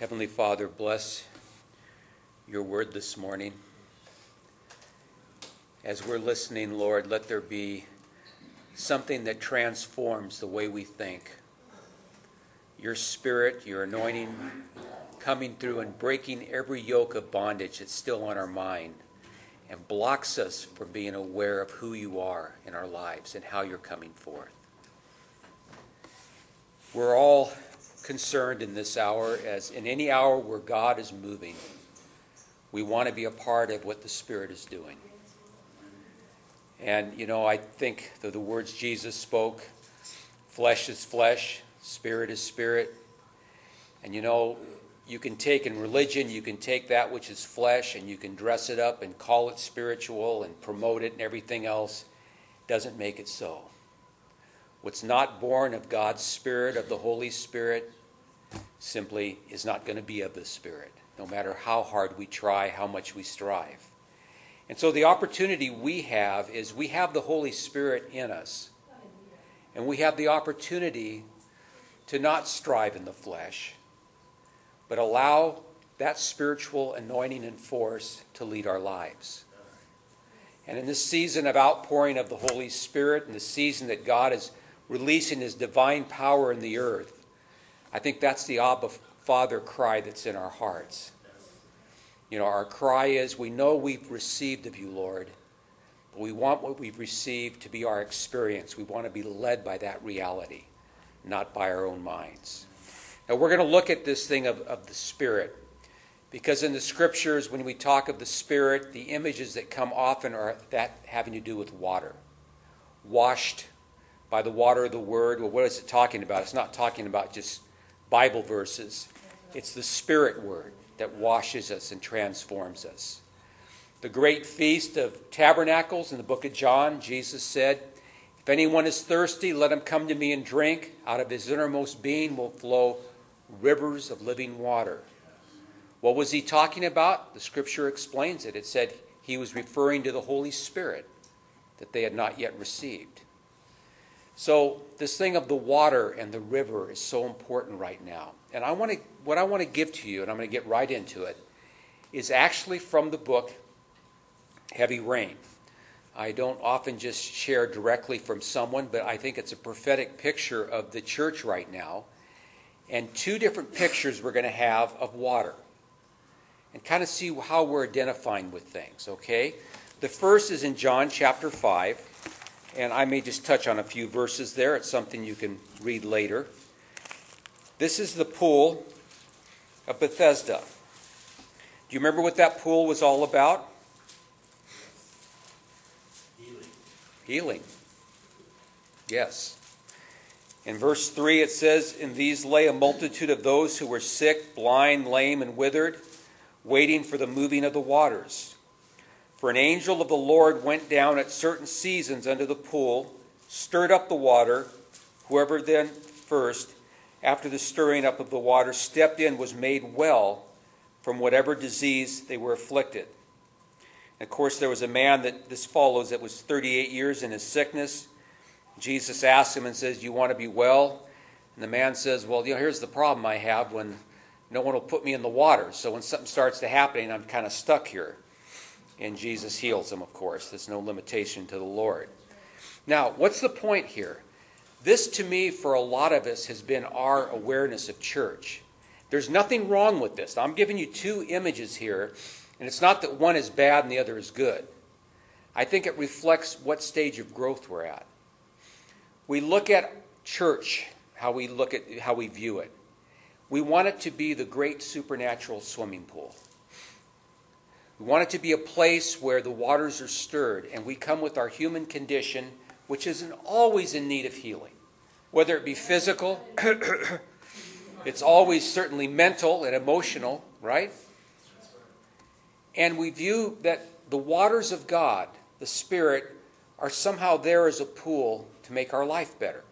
Heavenly Father, bless your word this morning. As we're listening, Lord, let there be something that transforms the way we think. Your Spirit, your anointing coming through and breaking every yoke of bondage that's still on our mind and blocks us from being aware of who you are in our lives and how you're coming forth. We're all concerned in this hour, as in any hour where God is moving, we want to be a part of what the Spirit is doing. And, I think the words Jesus spoke, flesh is flesh, spirit is spirit. And, you can take in religion, you can take that which is flesh and you can dress it up and call it spiritual and promote it and everything else. Doesn't make it so. What's not born of God's Spirit, of the Holy Spirit, simply is not going to be of the Spirit, no matter how hard we try, how much we strive. And so the opportunity we have is we have the Holy Spirit in us. And we have the opportunity to not strive in the flesh, but allow that spiritual anointing and force to lead our lives. And in this season of outpouring of the Holy Spirit, in the season that God is releasing his divine power in the earth, I think that's the Abba Father cry that's in our hearts. Our cry is, we know we've received of you, Lord, but we want what we've received to be our experience. We want to be led by that reality, not by our own minds. Now we're going to look at this thing of the Spirit, because in the Scriptures, when we talk of the Spirit, the images that come often are that having to do with water. Washed by the water of the Word. Well, what is it talking about? It's not talking about just Bible verses. It's the Spirit Word that washes us and transforms us. The great feast of tabernacles in the book of John, Jesus said, "If anyone is thirsty, let him come to me and drink. Out of his innermost being will flow rivers of living water." What was he talking about? The Scripture explains it. It said he was referring to the Holy Spirit that they had not yet received. So this thing of the water and the river is so important right now. And what I want to give to you, and I'm going to get right into it, is actually from the book Heavy Rain. I don't often just share directly from someone, but I think it's a prophetic picture of the church right now. And two different pictures we're going to have of water. And kind of see how we're identifying with things, okay? The first is in John chapter 5. And I may just touch on a few verses there. It's something you can read later. This is the pool of Bethesda. Do you remember what that pool was all about? Healing. Yes. In verse 3 it says, "In these lay a multitude of those who were sick, blind, lame, and withered, waiting for the moving of the waters. For an angel of the Lord went down at certain seasons unto the pool, stirred up the water. Whoever then first, after the stirring up of the water, stepped in was made well from whatever disease they were afflicted." And of course, there was a man that was 38 years in his sickness. Jesus asked him and says, "Do you want to be well?" And the man says, "Well, here's the problem I have when no one will put me in the water. So when something starts to happen, I'm kind of stuck here." And Jesus heals him, of course. There's no limitation to the Lord. Now, what's the point here? This, to me, for a lot of us, has been our awareness of church. There's nothing wrong with this. Now, I'm giving you two images here, and it's not that one is bad and the other is good. I think it reflects what stage of growth we're at. We look at church, how we view it. We want it to be the great supernatural swimming pool. We want it to be a place where the waters are stirred, and we come with our human condition, which isn't always in need of healing. Whether it be physical, it's always certainly mental and emotional, right? And we view that the waters of God, the Spirit, are somehow there as a pool to make our life better.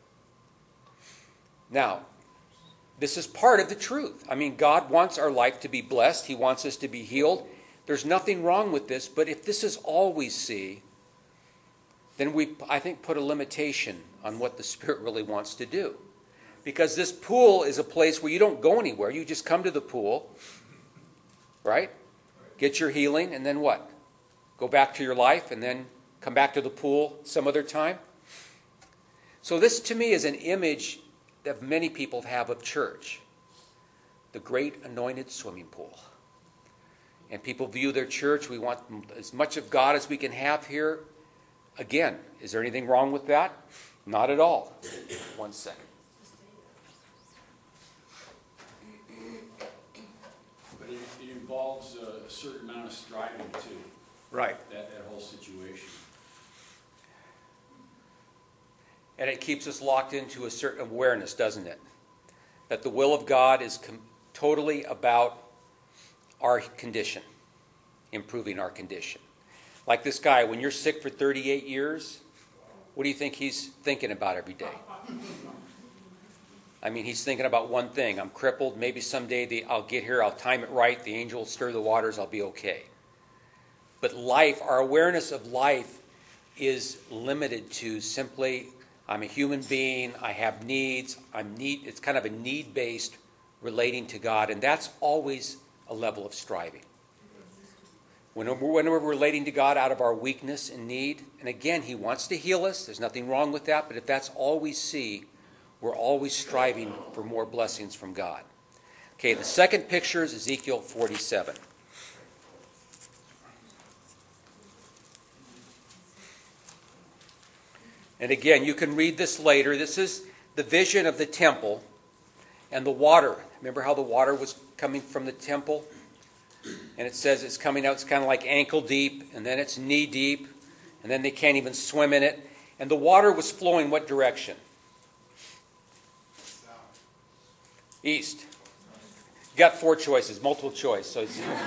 Now, this is part of the truth. God wants our life to be blessed. He wants us to be healed. There's nothing wrong with this, but if this is all we see, then we, I think, put a limitation on what the Spirit really wants to do. Because this pool is a place where you don't go anywhere. You just come to the pool, right? Get your healing, and then what? Go back to your life, and then come back to the pool some other time? So this, to me, is an image that many people have of church. The great anointed swimming pool. And people view their church, we want as much of God as we can have here. Again, is there anything wrong with that? Not at all. 1 second. But it involves a certain amount of striving too. Right. That whole situation. And it keeps us locked into a certain awareness, doesn't it? That the will of God is totally about our condition, improving our condition. Like this guy, when you're sick for 38 years, what do you think he's thinking about every day? I mean, he's thinking about one thing. I'm crippled. Maybe someday I'll get here. I'll time it right. The angel will stir the waters. I'll be okay. But life, our awareness of life is limited to simply, I'm a human being. I have needs. It's kind of a need-based relating to God. And that's always a level of striving. When we're relating to God out of our weakness and need, and again, He wants to heal us. There's nothing wrong with that. But if that's all we see, we're always striving for more blessings from God. Okay, the second picture is Ezekiel 47. And again, you can read this later. This is the vision of the temple and the water. Remember how the water was coming from the temple? And it says it's coming out, it's kind of like ankle deep, and then it's knee deep, and then they can't even swim in it. And the water was flowing what direction? East. You got 4 choices, multiple choice. So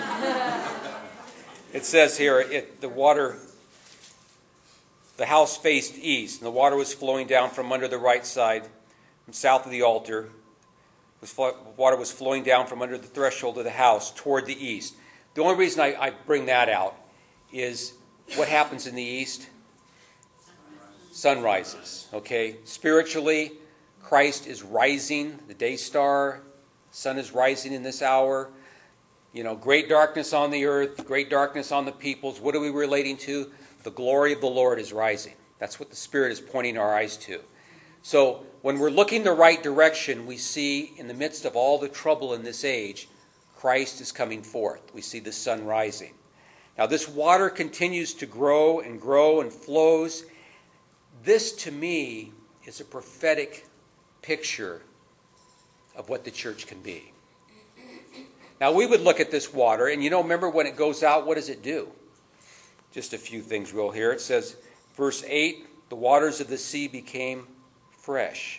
it says here, the house faced east, and the water was flowing down from under the right side, from south of the altar. Water was flowing down from under the threshold of the house toward the east. The only reason I bring that out is what happens in the east? Sun rises. Okay? Spiritually, Christ is rising, the day star. Sun is rising in this hour. You know, great darkness on the earth, great darkness on the peoples. What are we relating to? The glory of the Lord is rising. That's what the Spirit is pointing our eyes to. So when we're looking the right direction, we see in the midst of all the trouble in this age, Christ is coming forth. We see the sun rising. Now this water continues to grow and flows. This to me is a prophetic picture of what the church can be. Now we would look at this water, and remember when it goes out, what does it do? Just a few things real here. It says, verse 8, the waters of the sea became fresh.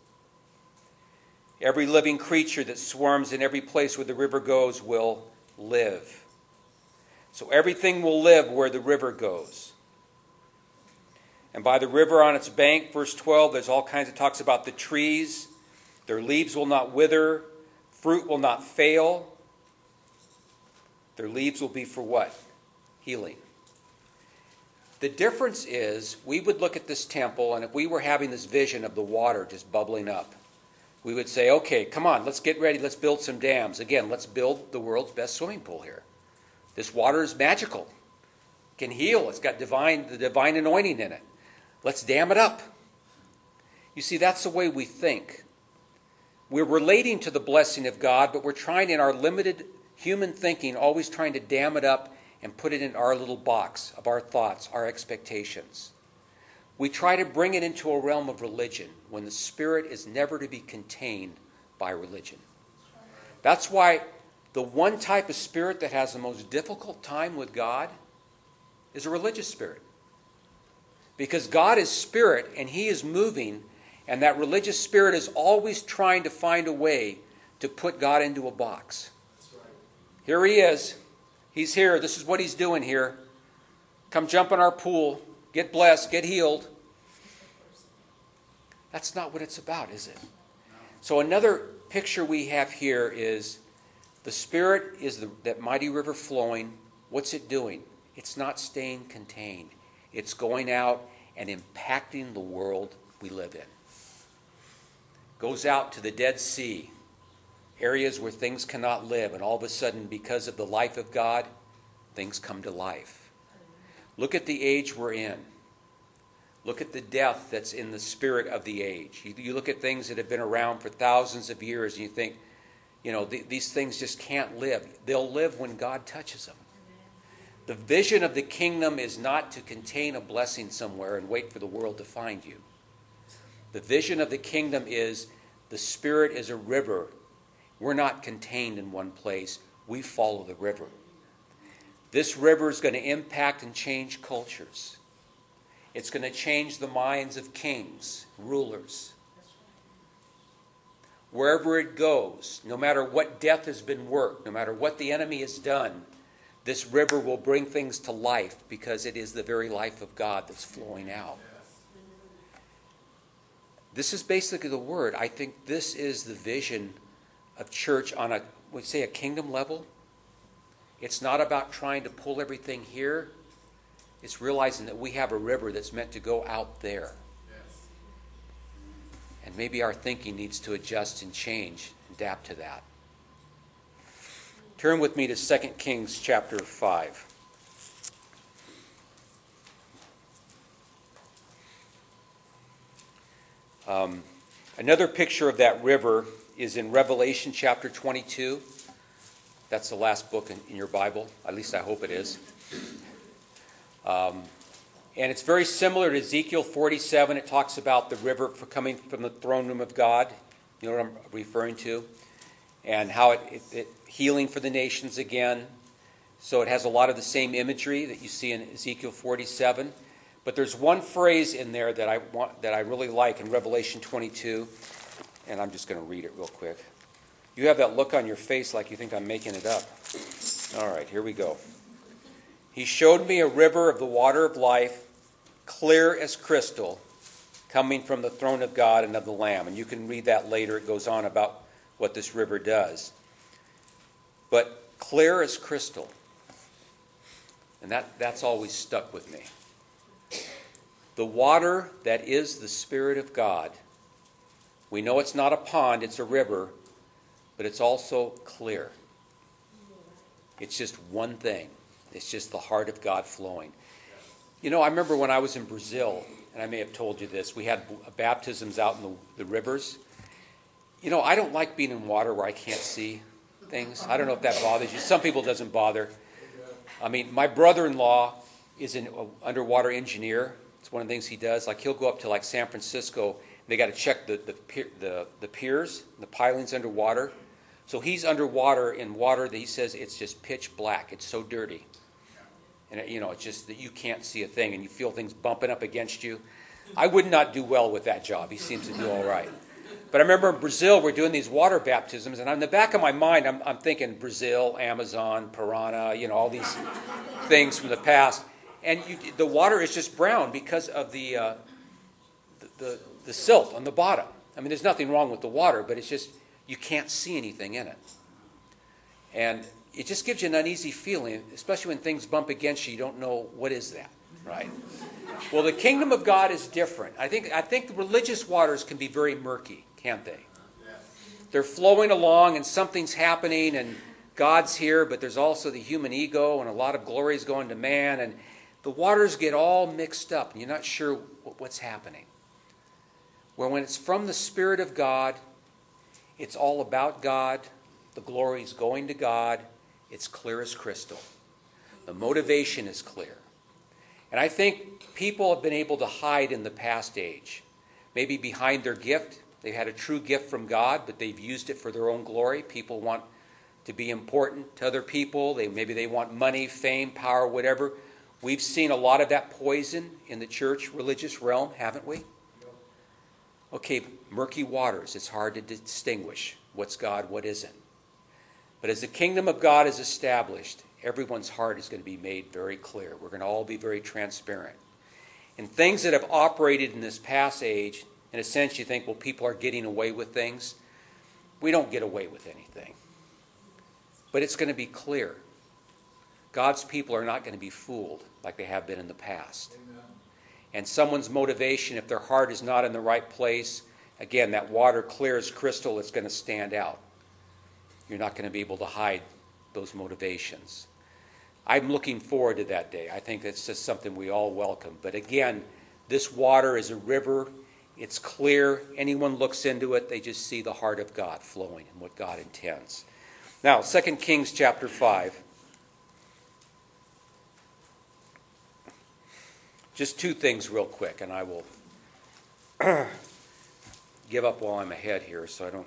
Every living creature that swarms in every place where the river goes will live. So everything will live where the river goes. And by the river on its bank, verse 12, there's all kinds of talks about the trees. Their leaves will not wither. Fruit will not fail. Their leaves will be for what? Healing. The difference is, we would look at this temple, and if we were having this vision of the water just bubbling up, we would say, okay, come on, let's get ready, let's build some dams. Again, let's build the world's best swimming pool here. This water is magical. It can heal. It's got the divine anointing in it. Let's dam it up. You see, that's the way we think. We're relating to the blessing of God, but we're trying in our limited human thinking, always trying to dam it up and put it in our little box of our thoughts, our expectations. We try to bring it into a realm of religion when the Spirit is never to be contained by religion. That's why the one type of spirit that has the most difficult time with God is a religious spirit. Because God is spirit and He is moving, and that religious spirit is always trying to find a way to put God into a box. Here He is. He's here. This is what He's doing here. Come jump in our pool. Get blessed. Get healed. That's not what it's about, is it? So another picture we have here is the Spirit is that mighty river flowing. What's it doing? It's not staying contained. It's going out and impacting the world we live in. goes out to the Dead Sea, areas where things cannot live, and all of a sudden, because of the life of God, things come to life. Look at the age we're in. Look at the death that's in the spirit of the age. You look at things that have been around for thousands of years, and you think, these things just can't live. They'll live when God touches them. The vision of the kingdom is not to contain a blessing somewhere and wait for the world to find you. The vision of the kingdom is the Spirit is a river. We're not contained in one place. We follow the river. This river is going to impact and change cultures. It's going to change the minds of kings, rulers. Wherever it goes, no matter what death has been worked, no matter what the enemy has done, this river will bring things to life because it is the very life of God that's flowing out. This is basically the word. I think this is the vision of church on a kingdom level. It's not about trying to pull everything here. It's realizing that we have a river that's meant to go out there. And maybe our thinking needs to adjust and change, adapt to that. Turn with me to 2 Kings chapter 5. Another picture of that river is in Revelation chapter 22. That's the last book in your Bible. At least I hope it is. And it's very similar to Ezekiel 47. It talks about the river coming from the throne room of God. You know what I'm referring to? And how it healing for the nations again. So it has a lot of the same imagery that you see in Ezekiel 47. But there's one phrase in there that I really like in Revelation 22. And I'm just going to read it real quick. You have that look on your face like you think I'm making it up. All right, here we go. He showed me a river of the water of life, clear as crystal, coming from the throne of God and of the Lamb. And you can read that later. It goes on about what this river does. But clear as crystal. And that's always stuck with me. The water that is the Spirit of God. We know it's not a pond, it's a river, but it's also clear. It's just one thing. It's just the heart of God flowing. I remember when I was in Brazil, and I may have told you this, we had baptisms out in the rivers. I don't like being in water where I can't see things. I don't know if that bothers you. Some people it doesn't bother. I mean, my brother-in-law is an underwater engineer. It's one of the things he does. Like, he'll go up to San Francisco. They got to check the piers, the pilings underwater. So he's underwater in water that he says it's just pitch black. It's so dirty. And, it's just that you can't see a thing, and you feel things bumping up against you. I would not do well with that job. He seems to do all right. But I remember in Brazil, we're doing these water baptisms, and in the back of my mind, I'm thinking Brazil, Amazon, piranha, all these things from the past. And the water is just brown because of the silt on the bottom. I mean, there's nothing wrong with the water, but it's just you can't see anything in it. And it just gives you an uneasy feeling, especially when things bump against you. You don't know, what is that, right? Well, the kingdom of God is different. I think the religious waters can be very murky, can't they? They're flowing along and something's happening and God's here, but there's also the human ego and a lot of glory is going to man. And the waters get all mixed up and you're not sure what's happening. Well, when it's from the Spirit of God, it's all about God. The glory is going to God. It's clear as crystal. The motivation is clear. And I think people have been able to hide in the past age. Maybe behind their gift. They've had a true gift from God, but they've used it for their own glory. People want to be important to other people. Maybe they want money, fame, power, whatever. We've seen a lot of that poison in the church, religious realm, haven't we? Okay, murky waters. It's hard to distinguish what's God, what isn't. But as the kingdom of God is established, everyone's heart is going to be made very clear. We're going to all be very transparent. And things that have operated in this past age, in a sense you think, well, people are getting away with things. We don't get away with anything. But it's going to be clear. God's people are not going to be fooled like they have been in the past. Amen. And someone's motivation, if their heart is not in the right place, Again, that water clear as crystal, it's going to stand out. You're not going to be able to hide those motivations. I'm looking forward to that day. I think it's just something we all welcome. But again, this water is a river. It's clear. Anyone looks into it, they just see the heart of God flowing and what God intends. Now, 2 Kings chapter 5. Just two things real quick, and I will give up while I'm ahead here so I don't.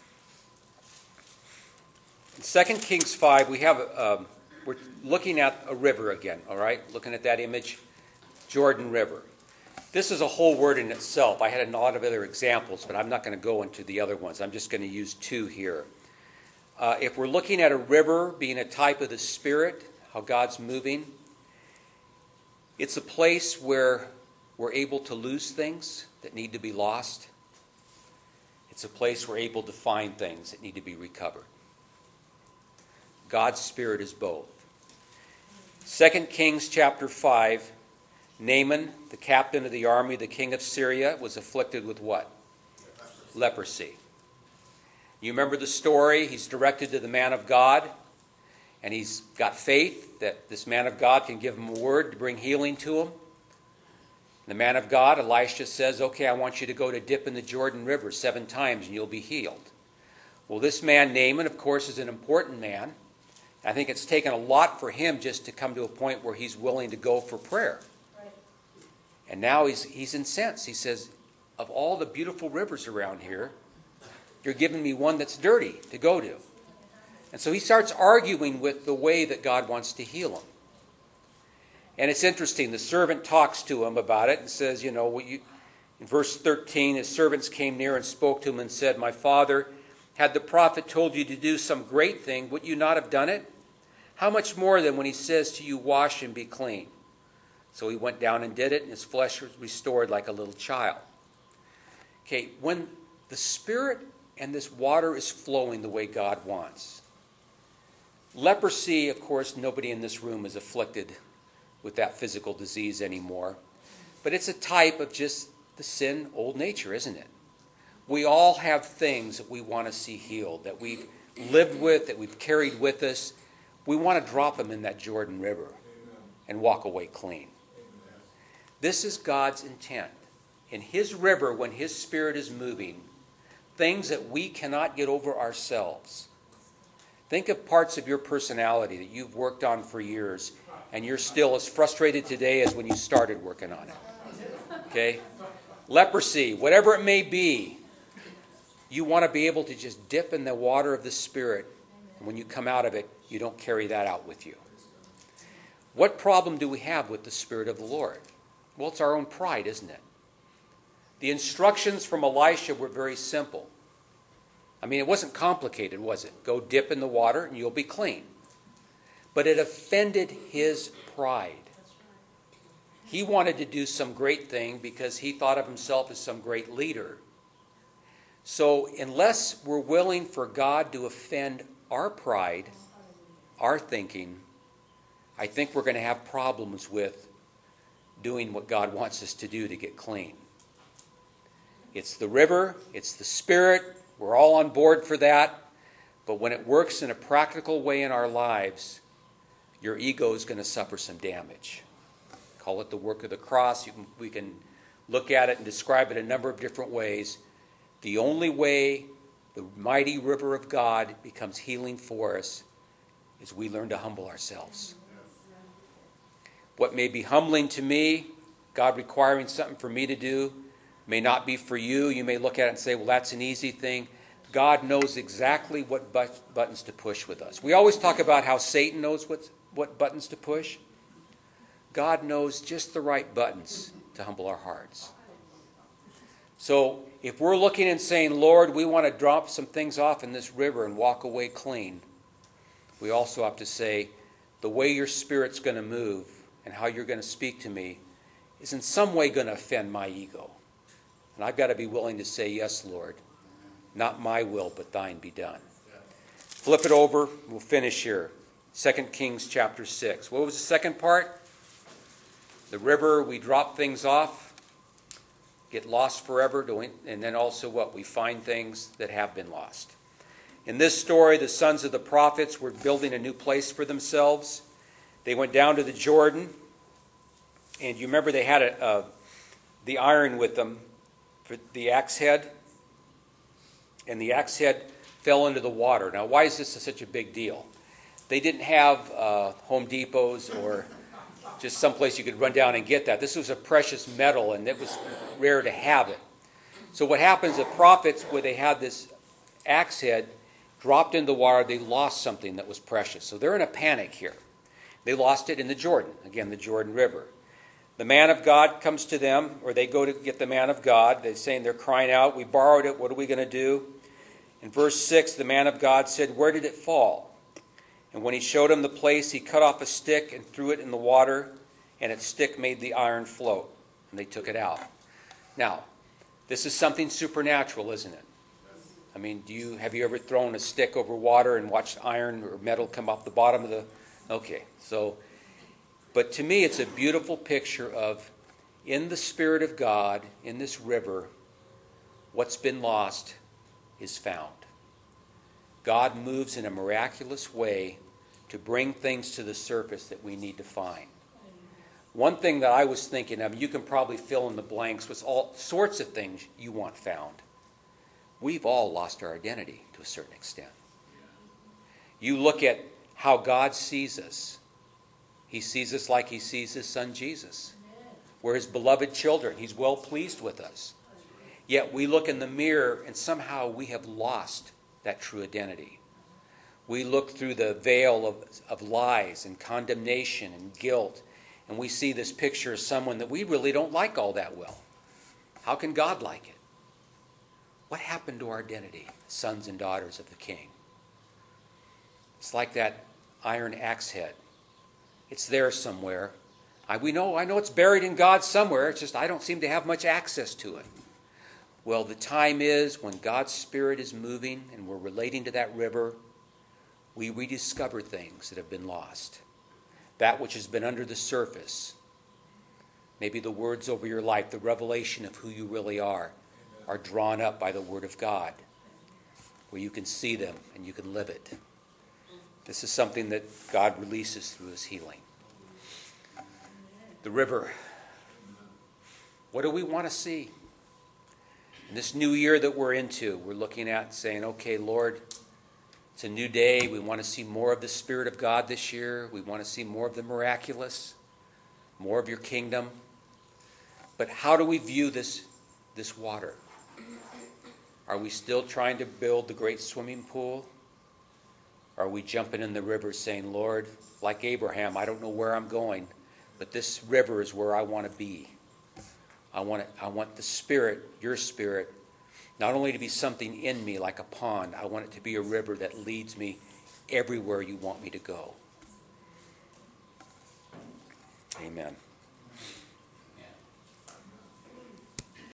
In 2 Kings 5, we're looking at a river again, all right? Looking at that image, Jordan River. This is a whole word in itself. I had a lot of other examples, but I'm not going to go into the other ones. I'm just going to use two here. If we're looking at a river being a type of the Spirit, how God's moving, it's a place where we're able to lose things that need to be lost. It's a place we're able to find things that need to be recovered. God's Spirit is both. 2 Kings chapter 5, Naaman, the captain of the army, the king of Syria, was afflicted with what? Leprosy. You remember the story? He's directed to the man of God, and he's got faith that this man of God can give him a word to bring healing to him. The man of God, Elisha, says, okay, I want you to go to dip in the Jordan River 7 times and you'll be healed. Well, this man, Naaman, of course, is an important man. I think it's taken a lot for him just to come to a point where he's willing to go for prayer. Right. And now he's incensed. He says, of all the beautiful rivers around here, you're giving me one that's dirty to go to. And so he starts arguing with the way that God wants to heal him. And it's interesting. The servant talks to him about it and says, in verse 13, his servants came near and spoke to him and said, my father, had the prophet told you to do some great thing, would you not have done it? How much more than when he says to you, wash and be clean? So he went down and did it, and his flesh was restored like a little child. Okay, when the Spirit and this water is flowing the way God wants. Leprosy, of course, nobody in this room is afflicted with that physical disease anymore. But it's a type of just the sin, old nature, isn't it? We all have things that we want to see healed, that we've lived with, that we've carried with us. We want to drop them in that Jordan River and walk away clean. This is God's intent. In His river, when His Spirit is moving, things that we cannot get over ourselves. Think of parts of your personality that you've worked on for years, and you're still as frustrated today as when you started working on it. Okay? Leprosy, whatever it may be, you want to be able to just dip in the water of the Spirit. And when you come out of it, you don't carry that out with you. What problem do we have with the Spirit of the Lord? Well, it's our own pride, isn't it? The instructions from Elisha were very simple. I mean, it wasn't complicated, was it? Go dip in the water and you'll be clean. But it offended his pride. He wanted to do some great thing because he thought of himself as some great leader. So unless we're willing for God to offend our pride, our thinking, I think we're going to have problems with doing what God wants us to do to get clean. It's the river, it's the Spirit, we're all on board for that. But when it works in a practical way in our lives, your ego is going to suffer some damage. Call it the work of the cross. We can look at it and describe it a number of different ways. The only way the mighty river of God becomes healing for us is we learn to humble ourselves. What may be humbling to me, God requiring something for me to do, may not be for you. You may look at it and say, well, that's an easy thing. God knows exactly what buttons to push with us. We always talk about how Satan knows what buttons to push. God knows just the right buttons to humble our hearts. So if we're looking and saying, Lord, we want to drop some things off in this river and walk away clean, we also have to say, the way your Spirit's going to move and how you're going to speak to me is in some way going to offend my ego. And I've got to be willing to say, yes, Lord, not my will, but thine be done. Flip it over. We'll finish here. 2 Kings chapter 6. What was the second part? The river, we drop things off. get lost forever, and then also what? We find things that have been lost. In this story, the sons of the prophets were building a new place for themselves. They went down to the Jordan, and you remember they had the iron with them for the axe head, and the axe head fell into the water. Now, why is this such a big deal? They didn't have Home Depots or just someplace you could run down and get that. This was a precious metal, and it was rare to have it. So what happens, the prophets, where they had this axe head, dropped into the water, they lost something that was precious. So they're in a panic here. They lost it in the Jordan, again, the Jordan River. The man of God comes to them, or they go to get the man of God. They're crying out, we borrowed it, what are we going to do? In verse 6, the man of God said, where did it fall? And when he showed him the place, he cut off a stick and threw it in the water, and its stick made the iron float. And they took it out. Now, this is something supernatural, isn't it? I mean, have you ever thrown a stick over water and watched iron or metal come off the bottom of the... Okay, but to me it's a beautiful picture of, in the Spirit of God, in this river, what's been lost is found. God moves in a miraculous way to bring things to the surface that we need to find. One thing that I was thinking of, you can probably fill in the blanks with all sorts of things you want found. We've all lost our identity to a certain extent. You look at how God sees us. He sees us like he sees his son Jesus. We're his beloved children. He's well pleased with us. Yet we look in the mirror and somehow we have lost that true identity. We look through the veil of lies and condemnation and guilt, and we see this picture of someone that we really don't like all that well. How can God like it? What happened to our identity, sons and daughters of the King? It's like that iron axe head. It's there somewhere. I know it's buried in God somewhere. It's just I don't seem to have much access to it. Well, the time is when God's Spirit is moving and we're relating to that river, we rediscover things that have been lost. That which has been under the surface. Maybe the words over your life, the revelation of who you really are drawn up by the Word of God, where you can see them and you can live it. This is something that God releases through his healing. The river. What do we want to see? In this new year that we're into, we're looking at saying, okay, Lord, it's a new day. We want to see more of the Spirit of God this year. We want to see more of the miraculous, more of your kingdom. But how do we view this water? Are we still trying to build the great swimming pool? Are we jumping in the river saying, Lord, like Abraham, I don't know where I'm going, but this river is where I want to be. I want the Spirit, your Spirit, not only to be something in me like a pond, I want it to be a river that leads me everywhere you want me to go. Amen.